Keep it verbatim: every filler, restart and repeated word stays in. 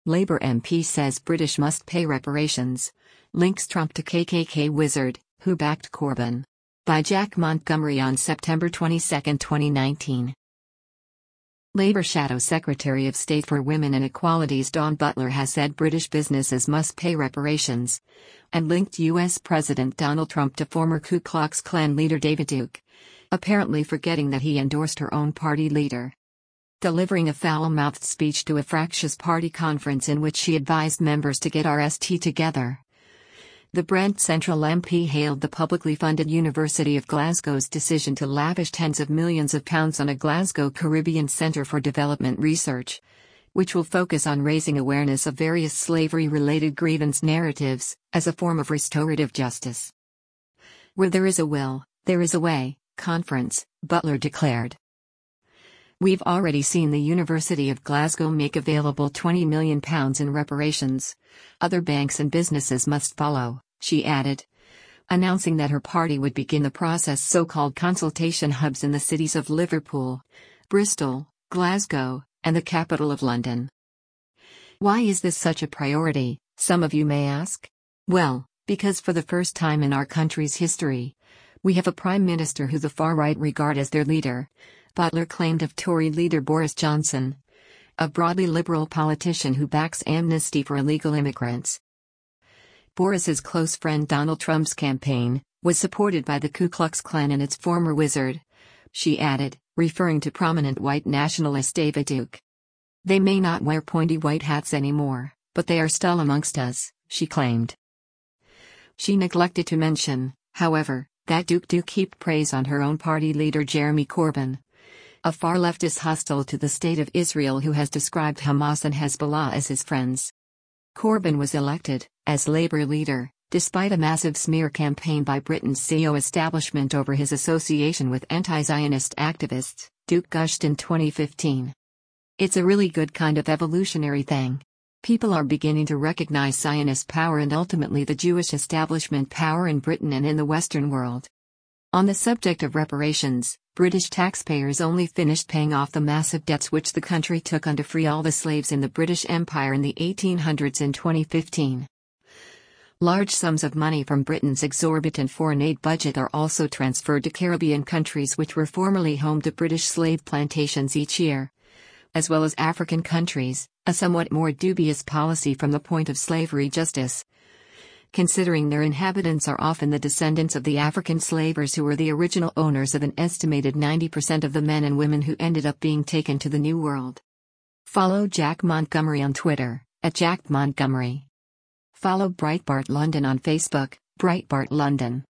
Labour M P says British must pay reparations. Links Trump to K K K wizard, who backed Corbyn. By Jack Montgomery on September twenty-second, twenty nineteen. Labour Shadow Secretary of State for Women and Equalities Dawn Butler has said British businesses must pay reparations, and linked U S President Donald Trump to former Ku Klux Klan leader David Duke, apparently forgetting that he endorsed her own party leader. Delivering a foul-mouthed speech to a fractious party conference in which she advised members to get R S T together. The Brent Central M P hailed the publicly funded University of Glasgow's decision to lavish tens of millions of pounds on a Glasgow Caribbean Centre for Development Research, which will focus on raising awareness of various slavery-related grievance narratives, as a form of restorative justice. Where there is a will, there is a way, conference, Butler declared. We've already seen the University of Glasgow make available twenty million pounds in reparations. Other banks and businesses must follow, she added, announcing that her party would begin the process so-called consultation hubs in the cities of Liverpool, Bristol, Glasgow, and the capital of London. Why is this such a priority, some of you may ask? Well, because for the first time in our country's history, we have a Prime Minister who the far-right regard as their leader, Butler claimed of Tory leader Boris Johnson, a broadly liberal politician who backs amnesty for illegal immigrants. Boris's close friend Donald Trump's campaign was supported by the Ku Klux Klan and its former wizard, she added, referring to prominent white nationalist David Duke. They may not wear pointy white hats anymore, but they are still amongst us, she claimed. She neglected to mention, however, that Duke Duke heaped praise on her own party leader Jeremy Corbyn, a far leftist hostile to the State of Israel who has described Hamas and Hezbollah as his friends. Corbyn was elected, as Labour leader, despite a massive smear campaign by Britain's C E O establishment over his association with anti-Zionist activists, Duke gushed in twenty fifteen. It's a really good kind of evolutionary thing. People are beginning to recognize Zionist power and ultimately the Jewish establishment power in Britain and in the Western world. On the subject of reparations, British taxpayers only finished paying off the massive debts which the country took on to free all the slaves in the British Empire in the eighteen hundreds in twenty fifteen. Large sums of money from Britain's exorbitant foreign aid budget are also transferred to Caribbean countries which were formerly home to British slave plantations each year, as well as African countries, a somewhat more dubious policy from the point of slavery justice, considering their inhabitants are often the descendants of the African slavers who were the original owners of an estimated ninety percent of the men and women who ended up being taken to the New World. Follow Jack Montgomery on Twitter, at Jack Montgomery. Follow Breitbart London on Facebook, Breitbart London.